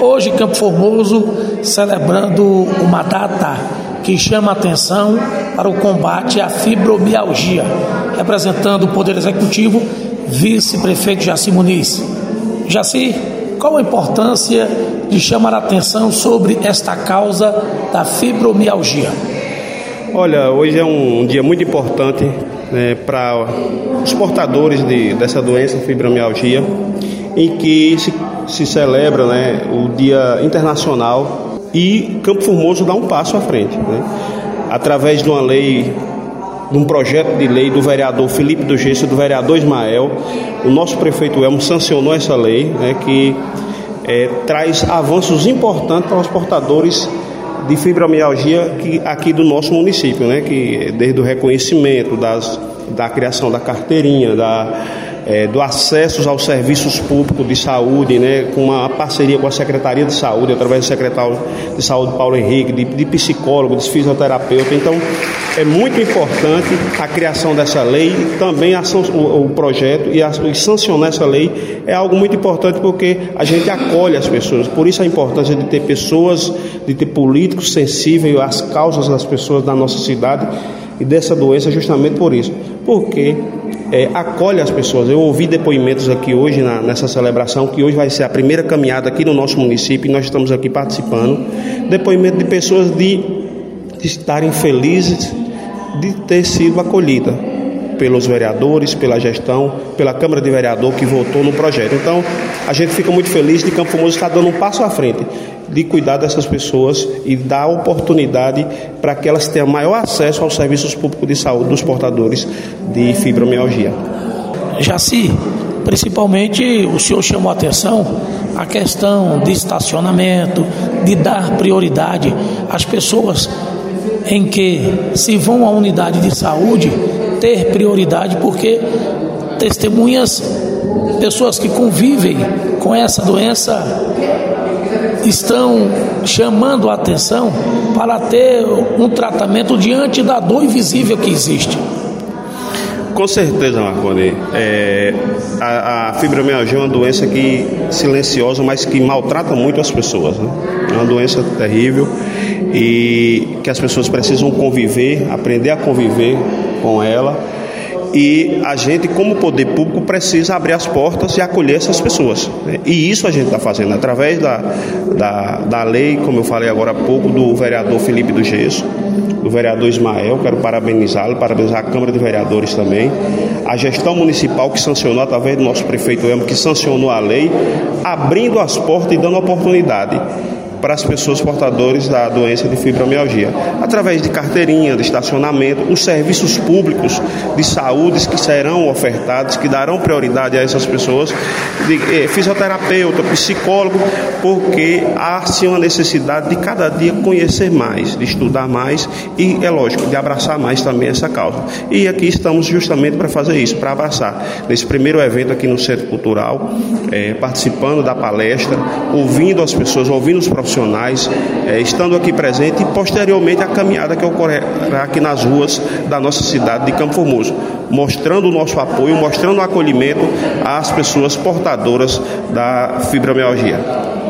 Hoje, Campo Formoso celebrando uma data que chama a atenção para o combate à fibromialgia. Representando o Poder Executivo, vice-prefeito Jaci Muniz. Jaci, qual a importância de chamar a atenção sobre esta causa da fibromialgia? Olha, hoje é um dia muito importante, né, para os portadores dessa doença, fibromialgia, em que se celebra, né, o Dia Internacional, e Campo Formoso dá um passo à frente, né, através de uma lei, de um projeto de lei do vereador Felipe do Gesso e do vereador Ismael. O nosso prefeito Elmo sancionou essa lei, né, que traz avanços importantes para os portadores de fibromialgia aqui do nosso município, né, que desde o reconhecimento da criação da carteirinha, do acesso aos serviços públicos de saúde, né, com uma parceria com a Secretaria de Saúde, através do secretário de Saúde Paulo Henrique, de psicólogo, de fisioterapeuta. Então, é muito importante a criação dessa lei, também o projeto e sancionar essa lei é algo muito importante, porque a gente acolhe as pessoas. Por isso a importância de ter pessoas, de ter políticos sensíveis às causas das pessoas da nossa cidade e dessa doença, justamente por isso, porque acolhe as pessoas. Eu ouvi depoimentos aqui hoje nessa celebração, que hoje vai ser a primeira caminhada aqui no nosso município, e nós estamos aqui participando. Depoimento de pessoas de estarem felizes de ter sido acolhida pelos vereadores, pela gestão, pela Câmara de Vereador que votou no projeto. Então, a gente fica muito feliz de Campo Formoso estar dando um passo à frente, de cuidar dessas pessoas e dar oportunidade para que elas tenham maior acesso aos serviços públicos de saúde dos portadores de fibromialgia. Jaci, principalmente o senhor chamou a atenção a questão de estacionamento, de dar prioridade às pessoas em que, se vão à unidade de saúde, ter prioridade, porque testemunhas, pessoas que convivem com essa doença, estão chamando a atenção para ter um tratamento diante da dor invisível que existe. Com certeza, Marconi. A fibromialgia é uma doença silenciosa, mas que maltrata muito as pessoas, né? É uma doença terrível e que as pessoas precisam conviver, aprender a conviver com ela. E a gente, como poder público, precisa abrir as portas e acolher essas pessoas, né? E isso a gente está fazendo através da lei, como eu falei agora há pouco, do vereador Felipe do Gesso, do vereador Ismael. Quero parabenizar a Câmara de Vereadores também, a gestão municipal que sancionou, através do nosso prefeito Elmo, que sancionou a lei, abrindo as portas e dando oportunidade para as pessoas portadoras da doença de fibromialgia, através de carteirinha, de estacionamento, os serviços públicos de saúde que serão ofertados, que darão prioridade a essas pessoas, de fisioterapeuta, psicólogo, porque há sim uma necessidade de cada dia conhecer mais, de estudar mais e, é lógico, de abraçar mais também essa causa. E aqui estamos justamente para fazer isso, para abraçar. Nesse primeiro evento aqui no Centro Cultural, participando da palestra, ouvindo as pessoas, ouvindo os profissionais, estando aqui presente, e posteriormente a caminhada que ocorrerá aqui nas ruas da nossa cidade de Campo Formoso, mostrando o nosso apoio, mostrando o acolhimento às pessoas portadoras da fibromialgia.